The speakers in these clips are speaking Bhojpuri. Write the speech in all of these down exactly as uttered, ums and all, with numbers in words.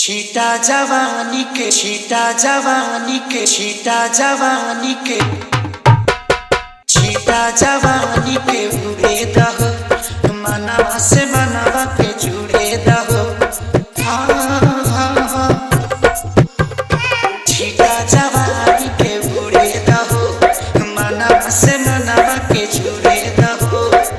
छीटा जवानी के छीटा जवानी के छीटा जवानी के छीटा जवानी के उड़े दहो मनवा से मनवा के जुड़े दहो छीटा जवानी के उड़े दहो मनवा से मनवा के जुड़े दहो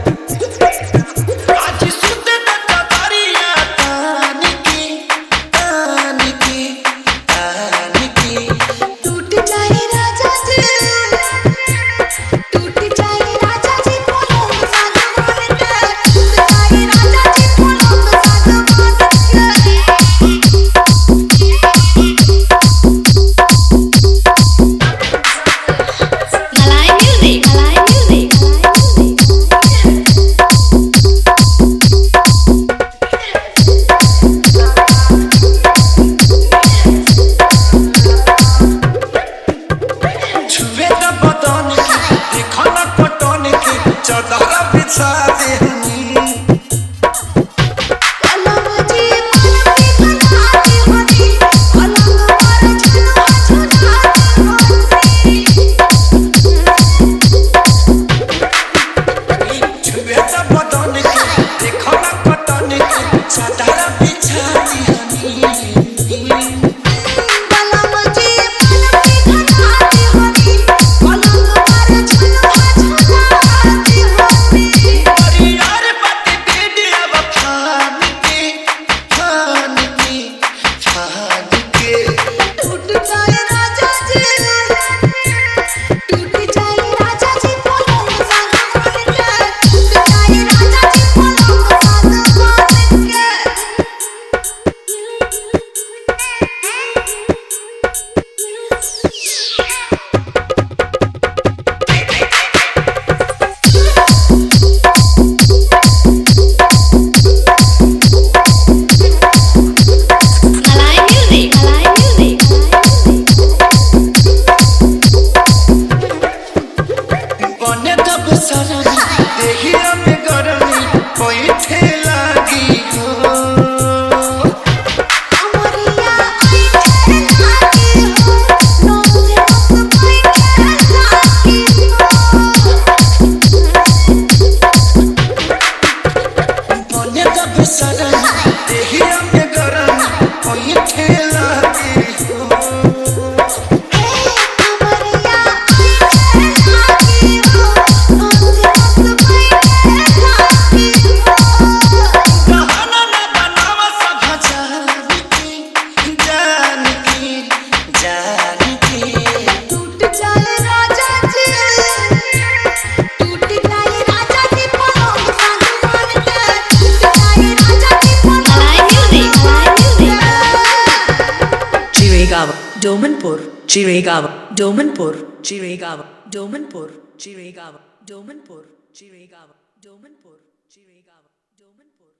Domanpur, Chiregaon, Domanpur, Chiregaon, Domanpur, Chiregaon, Domanpur, Chiregaon, Domanpur, Chiregaon.